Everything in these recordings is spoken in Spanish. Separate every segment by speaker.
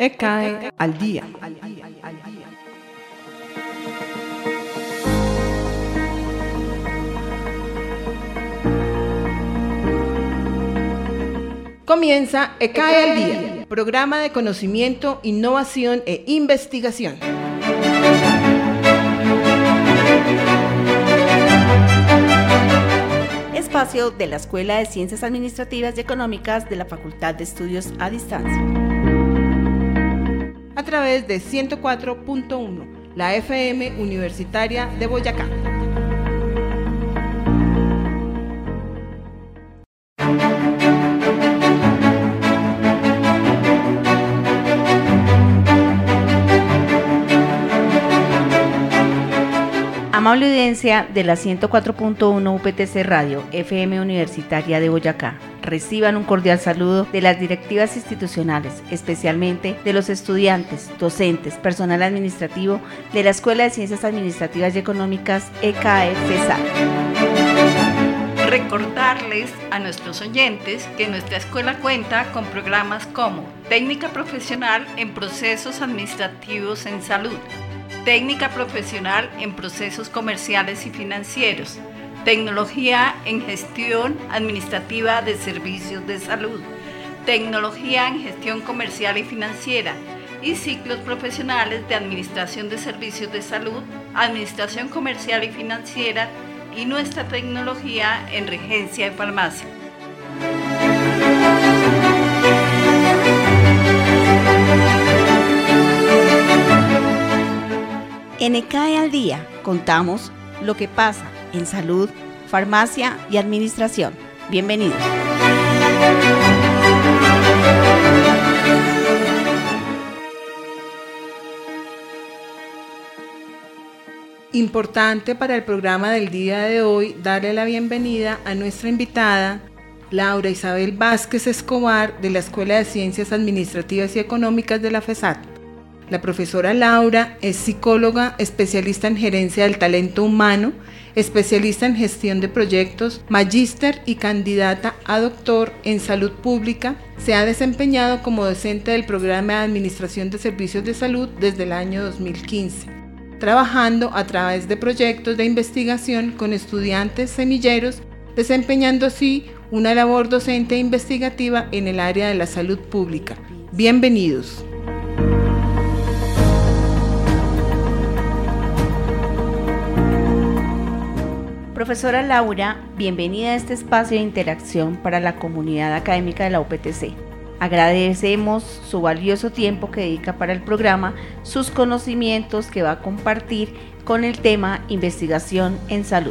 Speaker 1: ECAE al día. Comienza ECAE al día, programa de conocimiento, innovación e investigación.
Speaker 2: Espacio de la Escuela de Ciencias Administrativas y Económicas de la Facultad de Estudios a Distancia.
Speaker 1: A través de 104.1, la FM Universitaria de Boyacá.
Speaker 2: Amable audiencia de la 104.1 UPTC Radio, FM Universitaria de Boyacá, reciban un cordial saludo de las directivas institucionales, especialmente de los estudiantes, docentes, personal administrativo de la Escuela de Ciencias Administrativas y Económicas ECAE FESAC.
Speaker 3: Recordarles a nuestros oyentes que nuestra escuela cuenta con programas como Técnica Profesional en Procesos Administrativos en Salud, Técnica Profesional en Procesos Comerciales y Financieros, Tecnología en Gestión Administrativa de Servicios de Salud, Tecnología en Gestión Comercial y Financiera y ciclos profesionales de Administración de Servicios de Salud, Administración Comercial y Financiera y nuestra tecnología en Regencia de Farmacia.
Speaker 2: En ECAE al día contamos lo que pasa en salud, farmacia y administración. Bienvenidos.
Speaker 1: Importante para el programa del día de hoy darle la bienvenida a nuestra invitada, Laura Isabel Vázquez Escobar, de la Escuela de Ciencias Administrativas y Económicas de la FESAC. La profesora Laura es psicóloga, especialista en gerencia del talento humano, especialista en gestión de proyectos, magíster y candidata a doctor en salud pública. Se ha desempeñado como docente del programa de Administración de Servicios de Salud desde el año 2015, trabajando a través de proyectos de investigación con estudiantes semilleros, desempeñando así una labor docente e investigativa en el área de la salud pública. Bienvenidos.
Speaker 2: Profesora Laura, bienvenida a este espacio de interacción para la comunidad académica de la UPTC. Agradecemos su valioso tiempo que dedica para el programa, sus conocimientos que va a compartir con el tema investigación en salud.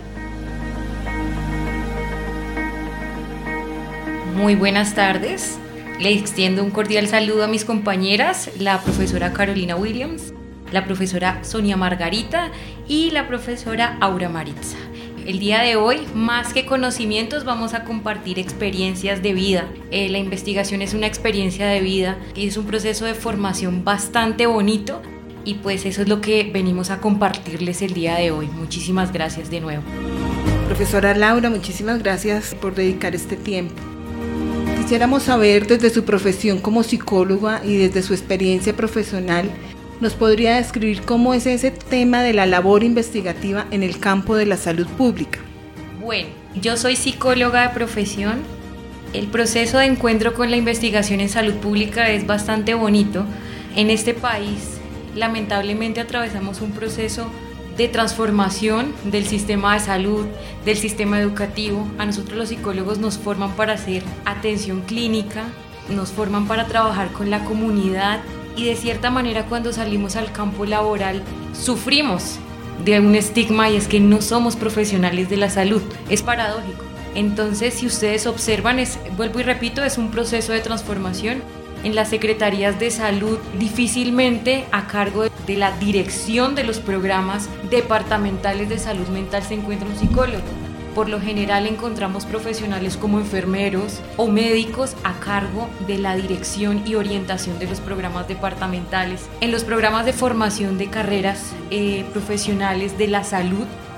Speaker 4: Muy buenas tardes. Le extiendo un cordial saludo a mis compañeras, la profesora Carolina Williams, la profesora Sonia Margarita y la profesora Aura Maritza. El día de hoy, más que conocimientos, vamos a compartir experiencias de vida. La investigación es una experiencia de vida y es un proceso de formación bastante bonito y pues eso es lo que venimos a compartirles el día de hoy. Muchísimas gracias de nuevo.
Speaker 1: Profesora Laura, muchísimas gracias por dedicar este tiempo. Quisiéramos saber desde su profesión como psicóloga y desde su experiencia profesional, ¿nos podría describir cómo es ese tema de la labor investigativa en el campo de la salud pública?
Speaker 4: Bueno, yo soy psicóloga de profesión. El proceso de encuentro con la investigación en salud pública es bastante bonito. En este país, lamentablemente, atravesamos un proceso de transformación del sistema de salud, del sistema educativo. A nosotros los psicólogos nos forman para hacer atención clínica, nos forman para trabajar con la comunidad y de cierta manera cuando salimos al campo laboral sufrimos de un estigma y es que no somos profesionales de la salud. Es paradójico. Entonces, si ustedes observan, vuelvo y repito, es un proceso de transformación. En las secretarías de salud, difícilmente a cargo de la dirección de los programas departamentales de salud mental se encuentra un psicólogo. Por lo general encontramos profesionales como enfermeros o médicos a cargo de la dirección y orientación de los programas departamentales. En los programas de formación de carreras profesionales de la salud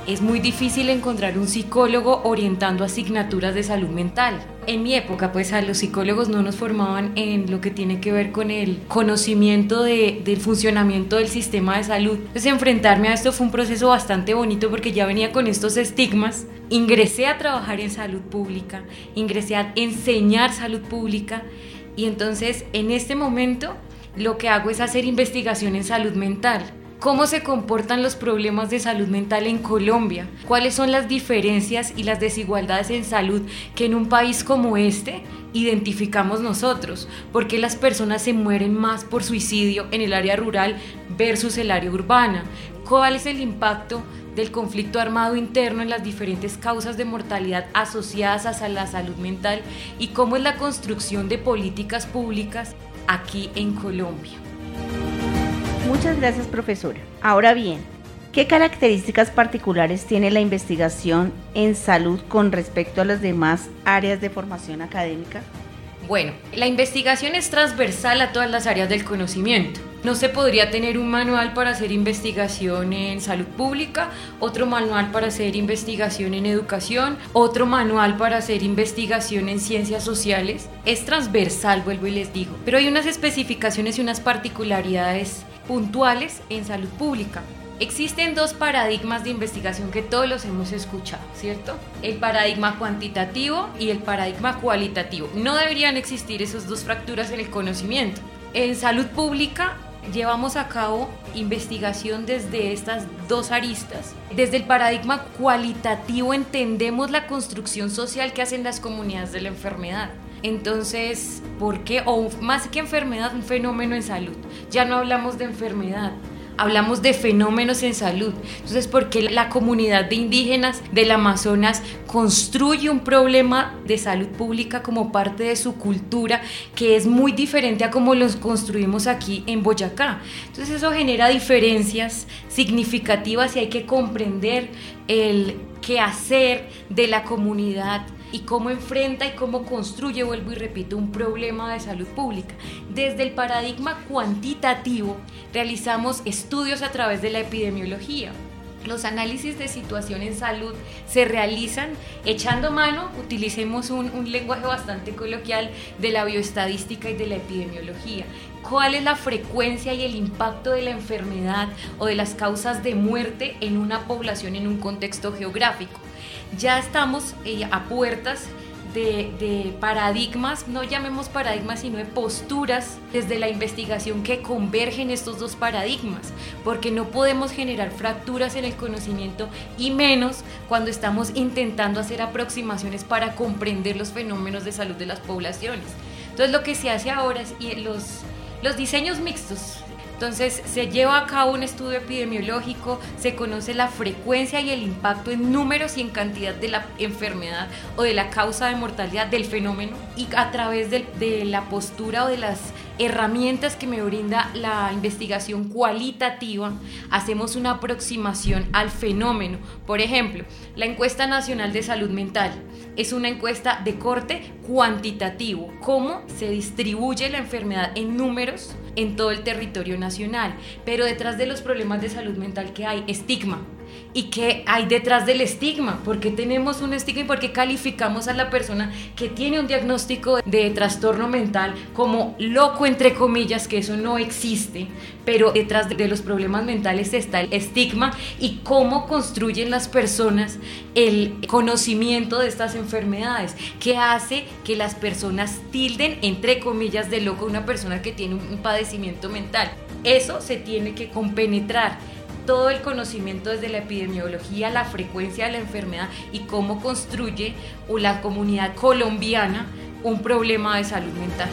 Speaker 4: es muy difícil encontrar un psicólogo orientando asignaturas de salud mental. En mi época, pues a los psicólogos no nos formaban en lo que tiene que ver con el conocimiento del funcionamiento del sistema de salud. Entonces, enfrentarme a esto fue un proceso bastante bonito porque ya venía con estos estigmas. Ingresé a trabajar en salud pública, ingresé a enseñar salud pública y entonces en este momento lo que hago es hacer investigación en salud mental. ¿Cómo se comportan los problemas de salud mental en Colombia? ¿Cuáles son las diferencias y las desigualdades en salud que en un país como este identificamos nosotros? ¿Por qué las personas se mueren más por suicidio en el área rural versus el área urbana? ¿Cuál es el impacto del conflicto armado interno en las diferentes causas de mortalidad asociadas a la salud mental? ¿Y cómo es la construcción de políticas públicas aquí en Colombia?
Speaker 2: Muchas gracias, profesora. Ahora bien, ¿qué características particulares tiene la investigación en salud con respecto a las demás áreas de formación académica?
Speaker 4: Bueno, la investigación es transversal a todas las áreas del conocimiento. No se podría tener un manual para hacer investigación en salud pública, otro manual para hacer investigación en educación, otro manual para hacer investigación en ciencias sociales. Es transversal, vuelvo y les digo. Pero hay unas especificaciones y unas particularidades puntuales en salud pública. Existen dos paradigmas de investigación que todos los hemos escuchado, ¿cierto? El paradigma cuantitativo y el paradigma cualitativo. No deberían existir esas dos fracturas en el conocimiento. En salud pública llevamos a cabo investigación desde estas dos aristas. Desde el paradigma cualitativo entendemos la construcción social que hacen las comunidades de la enfermedad. Entonces, ¿por qué? O más que enfermedad, un fenómeno en salud. Ya no hablamos de enfermedad, hablamos de fenómenos en salud. Entonces, ¿por qué la comunidad de indígenas del Amazonas construye un problema de salud pública como parte de su cultura que es muy diferente a como los construimos aquí en Boyacá? Entonces, eso genera diferencias significativas y hay que comprender el quehacer de la comunidad y cómo enfrenta y cómo construye, vuelvo y repito, un problema de salud pública. Desde el paradigma cuantitativo realizamos estudios a través de la epidemiología. Los análisis de situación en salud se realizan echando mano, utilicemos un lenguaje bastante coloquial, de la bioestadística y de la epidemiología. ¿Cuál es la frecuencia y el impacto de la enfermedad o de las causas de muerte en una población en un contexto geográfico? Ya estamos a puertas de paradigmas, no llamemos paradigmas, sino de posturas desde la investigación que convergen estos dos paradigmas, porque no podemos generar fracturas en el conocimiento y menos cuando estamos intentando hacer aproximaciones para comprender los fenómenos de salud de las poblaciones. Entonces, lo que se hace ahora es los diseños mixtos. Entonces se lleva a cabo un estudio epidemiológico, se conoce la frecuencia y el impacto en números y en cantidad de la enfermedad o de la causa de mortalidad del fenómeno, y a través de la postura o de las herramientas que me brinda la investigación cualitativa hacemos una aproximación al fenómeno. Por ejemplo, la encuesta nacional de salud mental es una encuesta de corte cuantitativo, cómo se distribuye la enfermedad en números en todo el territorio nacional, pero detrás de los problemas de salud mental que hay estigma. ¿Y qué hay detrás del estigma? ¿Por qué tenemos un estigma y por qué calificamos a la persona que tiene un diagnóstico de trastorno mental como loco, entre comillas, que eso no existe? Pero detrás de los problemas mentales está el estigma y cómo construyen las personas el conocimiento de estas enfermedades, que hace que las personas tilden, entre comillas, de loco a una persona que tiene un padecimiento mental. Eso se tiene que compenetrar. Todo el conocimiento desde la epidemiología, la frecuencia de la enfermedad y cómo construye la comunidad colombiana un problema de salud mental.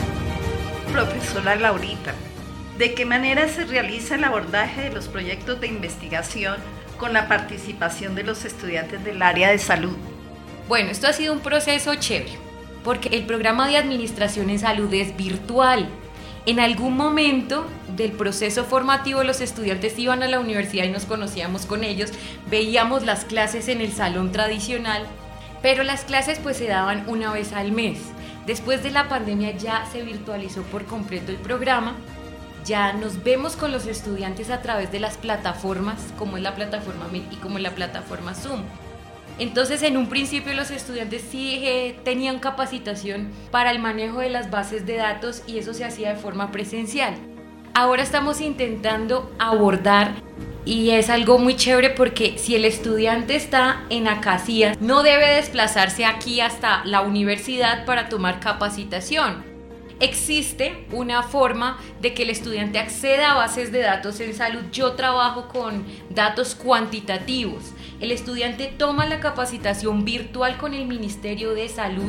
Speaker 3: Profesora Laurita, ¿de qué manera se realiza el abordaje de los proyectos de investigación con la participación de los estudiantes del área de salud?
Speaker 4: Bueno, esto ha sido un proceso chévere, porque el programa de administración en salud es virtual. En algún momento del proceso formativo los estudiantes iban a la universidad y nos conocíamos con ellos, veíamos las clases en el salón tradicional, pero las clases pues se daban una vez al mes. Después de la pandemia ya se virtualizó por completo el programa ya nos vemos con los estudiantes a través de las plataformas, como es la plataforma Meet y como es la plataforma Zoom. Entonces, en un principio los estudiantes sí tenían capacitación para el manejo de las bases de datos y eso se hacía de forma presencial. Ahora estamos intentando abordar, y es algo muy chévere porque si el estudiante está en Acacias, no debe desplazarse aquí hasta la universidad para tomar capacitación. Existe una forma de que el estudiante acceda a bases de datos en salud. Yo trabajo con datos cuantitativos. El estudiante toma la capacitación virtual con el Ministerio de Salud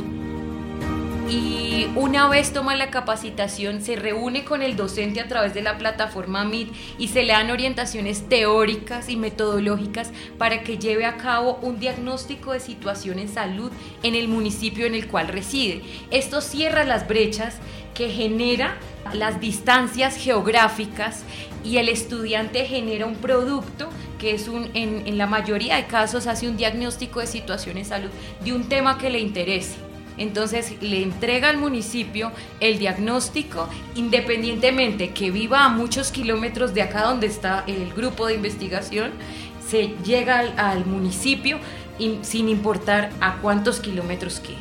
Speaker 4: y una vez toma la capacitación se reúne con el docente a través de la plataforma Meet y se le dan orientaciones teóricas y metodológicas para que lleve a cabo un diagnóstico de situación en salud en el municipio en el cual reside. Esto cierra las brechas que genera las distancias geográficas y el estudiante genera un producto que es en la mayoría de casos hace un diagnóstico de situación en salud de un tema que le interese. Entonces le entrega al municipio el diagnóstico, independientemente que viva a muchos kilómetros de acá donde está el grupo de investigación, se llega al municipio sin importar a cuántos kilómetros quede.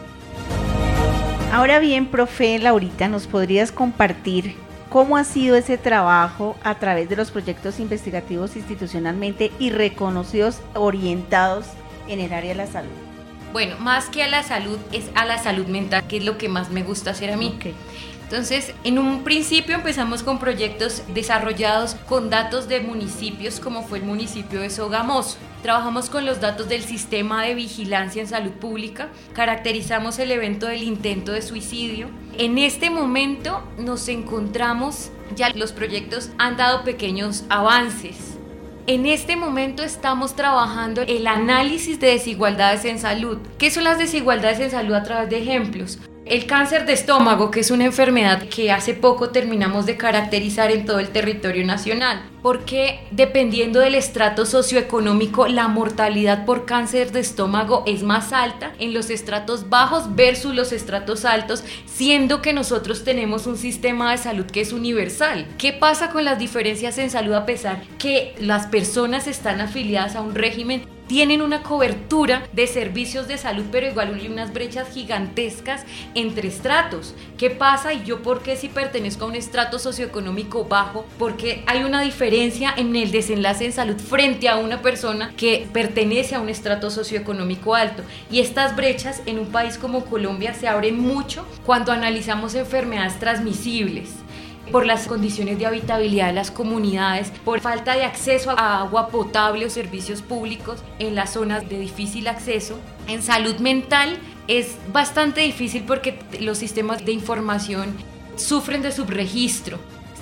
Speaker 2: Ahora bien, profe Laurita, ¿nos podrías compartir cómo ha sido ese trabajo a través de los proyectos investigativos institucionalmente y reconocidos orientados en el área de la salud?
Speaker 4: Bueno, más que a la salud, es a la salud mental, que es lo que más me gusta hacer a mí.
Speaker 2: Okay.
Speaker 4: Entonces, en un principio empezamos con proyectos desarrollados con datos de municipios, como fue el municipio de Sogamoso. Trabajamos con los datos del sistema de vigilancia en salud pública, caracterizamos el evento del intento de suicidio. En este momento nos encontramos, ya los proyectos han dado pequeños avances. En este momento estamos trabajando el análisis de desigualdades en salud. ¿Qué son las desigualdades en salud a través de ejemplos? El cáncer de estómago, que es una enfermedad que hace poco terminamos de caracterizar en todo el territorio nacional, porque dependiendo del estrato socioeconómico, la mortalidad por cáncer de estómago es más alta en los estratos bajos versus los estratos altos, siendo que nosotros tenemos un sistema de salud que es universal. ¿Qué pasa con las diferencias en salud a pesar que las personas están afiliadas a un régimen? Tienen una cobertura de servicios de salud, pero igual hay unas brechas gigantescas entre estratos. ¿Qué pasa? ¿Y yo por qué si pertenezco a un estrato socioeconómico bajo? Porque hay una diferencia en el desenlace en salud frente a una persona que pertenece a un estrato socioeconómico alto. Y estas brechas en un país como Colombia se abren mucho cuando analizamos enfermedades transmisibles, por las condiciones de habitabilidad de las comunidades, por falta de acceso a agua potable o servicios públicos en las zonas de difícil acceso. En salud mental es bastante difícil porque los sistemas de información sufren de subregistro.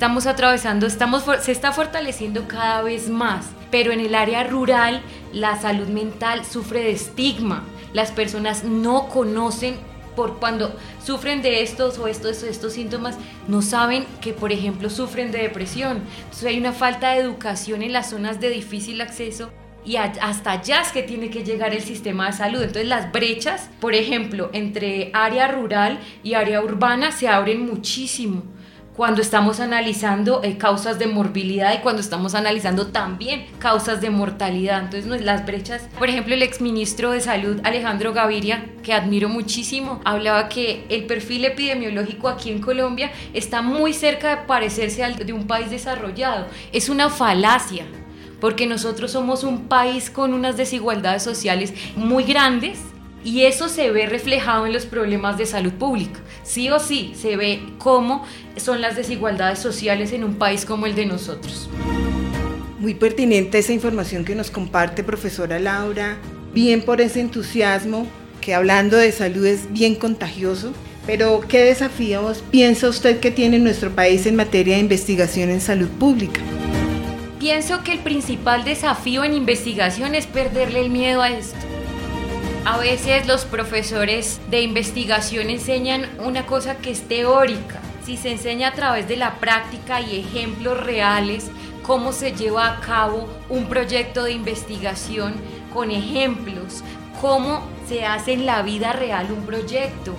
Speaker 4: Se está fortaleciendo cada vez más, pero en el área rural la salud mental sufre de estigma. Las personas no conocen, por cuando sufren de estos síntomas, no saben que, por ejemplo, sufren de depresión. Entonces hay una falta de educación en las zonas de difícil acceso y hasta allá es que tiene que llegar el sistema de salud. Entonces las brechas, por ejemplo, entre área rural y área urbana se abren muchísimo cuando estamos analizando causas de morbilidad y cuando estamos analizando también causas de mortalidad. Entonces las brechas, por ejemplo, el exministro de Salud Alejandro Gaviria, que admiro muchísimo, hablaba que el perfil epidemiológico aquí en Colombia está muy cerca de parecerse al de un país desarrollado. Es una falacia, porque nosotros somos un país con unas desigualdades sociales muy grandes y eso se ve reflejado en los problemas de salud pública. Sí o sí se ve cómo son las desigualdades sociales en un país como el de nosotros.
Speaker 1: Muy pertinente esa información que nos comparte, profesora Laura. Bien por ese entusiasmo, que hablando de salud es bien contagioso. Pero, ¿qué desafíos piensa usted que tiene nuestro país en materia de investigación en salud pública?
Speaker 4: Pienso que el principal desafío en investigación es perderle el miedo a esto. A veces los profesores de investigación enseñan una cosa que es teórica. Si se enseña a través de la práctica y ejemplos reales cómo se lleva a cabo un proyecto de investigación con ejemplos, cómo se hace en la vida real un proyecto,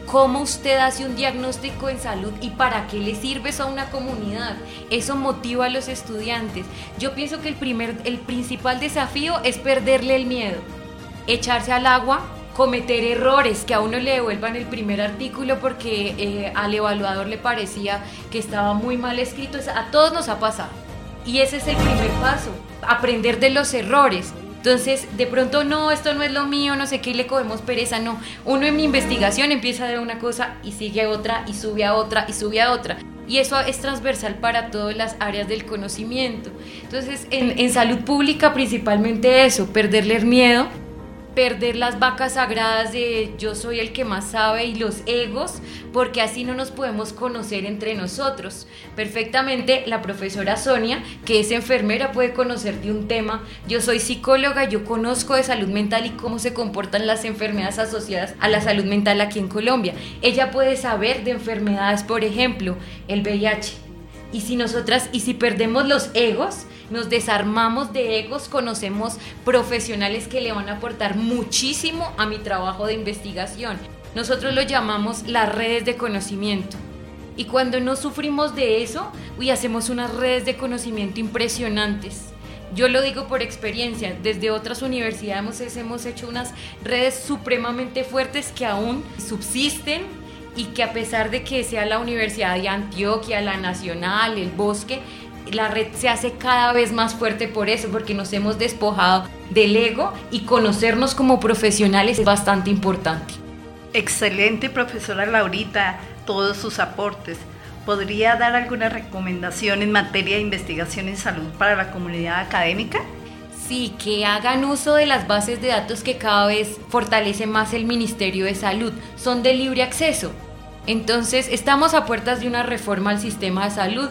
Speaker 4: cómo usted hace un diagnóstico en salud y para qué le sirve eso a una comunidad. Eso motiva a los estudiantes. Yo pienso que el principal desafío es perderle el miedo, echarse al agua, cometer errores, que a uno le devuelvan el primer artículo porque al evaluador le parecía que estaba muy mal escrito. A todos nos ha pasado. Y ese es el primer paso, aprender de los errores. Entonces, de pronto, no, esto no es lo mío, no sé qué, y le cogemos pereza. No, uno en mi investigación empieza a ver una cosa y sigue a otra y sube a otra y sube a otra. Y eso es transversal para todas las áreas del conocimiento. Entonces, en salud pública principalmente eso, perderle el miedo, perder las vacas sagradas de yo soy el que más sabe y los egos, porque así no nos podemos conocer entre nosotros. Perfectamente la profesora Sonia, que es enfermera, puede conocer de un tema. Yo soy psicóloga, yo conozco de salud mental y cómo se comportan las enfermedades asociadas a la salud mental aquí en Colombia. Ella puede saber de enfermedades, por ejemplo, el VIH. Y si perdemos los egos, nos desarmamos de egos, conocemos profesionales que le van a aportar muchísimo a mi trabajo de investigación. Nosotros lo llamamos las redes de conocimiento. Y cuando no sufrimos de eso, hacemos unas redes de conocimiento impresionantes. Yo lo digo por experiencia, desde otras universidades hemos hecho unas redes supremamente fuertes que aún subsisten y que a pesar de que sea la Universidad de Antioquia, la Nacional, el Bosque, la red se hace cada vez más fuerte por eso, porque nos hemos despojado del ego y conocernos como profesionales es bastante importante.
Speaker 3: Excelente, profesora Laurita, todos sus aportes. ¿Podría dar alguna recomendación en materia de investigación en salud para la comunidad académica?
Speaker 4: Sí, que hagan uso de las bases de datos que cada vez fortalece más el Ministerio de Salud. Son de libre acceso. Entonces, estamos a puertas de una reforma al sistema de salud,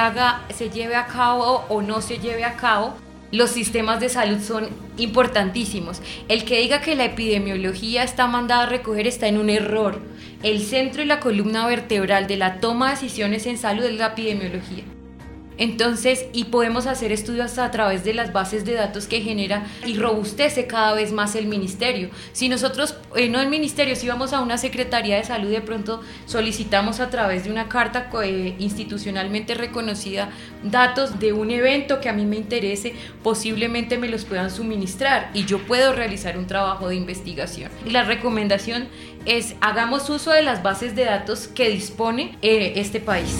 Speaker 4: se lleve a cabo o no se lleve a cabo. Los sistemas de salud son importantísimos. El que diga que la epidemiología está mandada a recoger está en un error. El centro y la columna vertebral de la toma de decisiones en salud es la epidemiología. Entonces, y podemos hacer estudios a través de las bases de datos que genera y robustece cada vez más el ministerio. Si nosotros, no el ministerio, si vamos a una Secretaría de Salud, de pronto solicitamos a través de una carta institucionalmente reconocida datos de un evento que a mí me interese, posiblemente me los puedan suministrar y yo puedo realizar un trabajo de investigación. Y la recomendación es, hagamos uso de las bases de datos que dispone este país.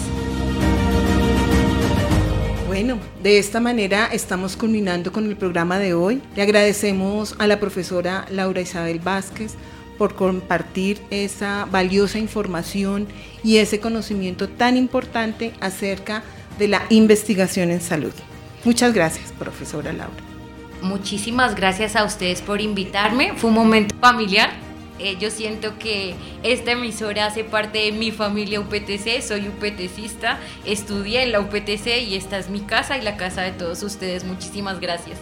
Speaker 1: Bueno, de esta manera estamos culminando con el programa de hoy. Le agradecemos a la profesora Laura Isabel Vázquez por compartir esa valiosa información y ese conocimiento tan importante acerca de la investigación en salud. Muchas gracias, profesora Laura.
Speaker 4: Muchísimas gracias a ustedes por invitarme. Fue un momento familiar. Yo siento que esta emisora hace parte de mi familia UPTC, soy UPTCista, estudié en la UPTC y esta es mi casa y la casa de todos ustedes. Muchísimas gracias.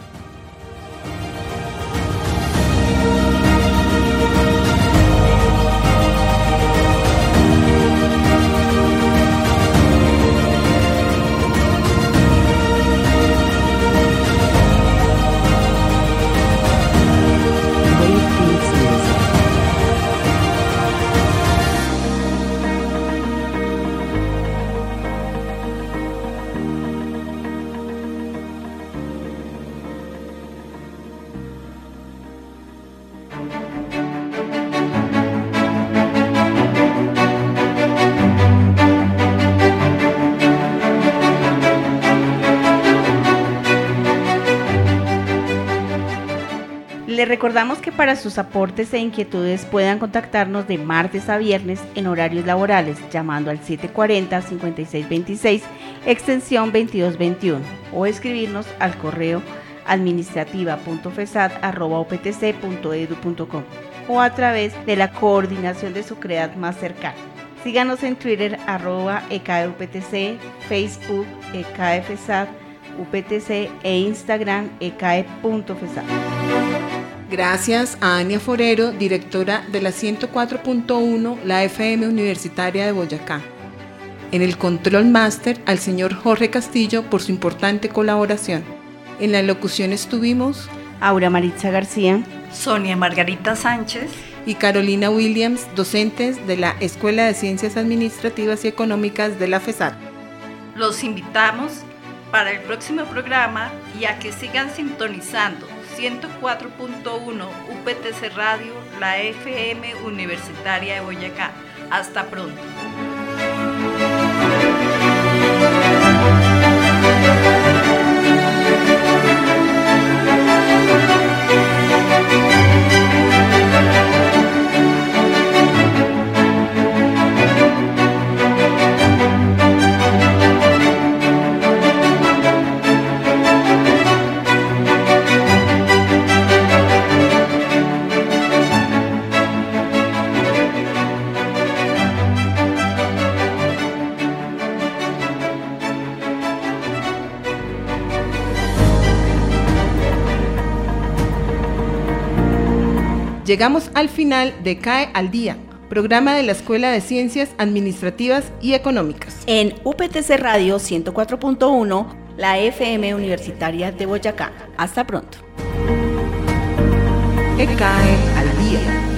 Speaker 2: Les recordamos que para sus aportes e inquietudes puedan contactarnos de martes a viernes en horarios laborales llamando al 740-5626 extensión 2221 o escribirnos al correo administrativa.fesat@uptc.edu.com o a través de la coordinación de su CREAD más cercana. Síganos en Twitter @ECAEUPTC, Facebook ECAEFESAT, UPTC e Instagram ecae.fesat.
Speaker 1: Gracias a Ania Forero, directora de la 104.1, la FM Universitaria de Boyacá. En el Control Máster, al señor Jorge Castillo por su importante colaboración. En la locución estuvimos
Speaker 2: Aura Maritza García,
Speaker 3: Sonia Margarita Sánchez
Speaker 1: y Carolina Williams, docentes de la Escuela de Ciencias Administrativas y Económicas de la FESAT.
Speaker 3: Los invitamos para el próximo programa y a que sigan sintonizando 104.1 UPTC Radio, la FM Universitaria de Boyacá. Hasta pronto.
Speaker 1: Llegamos al final de CAE al Día, programa de la Escuela de Ciencias Administrativas y Económicas.
Speaker 2: En UPTC Radio 104.1, la FM Universitaria de Boyacá. Hasta pronto.
Speaker 1: CAE al Día.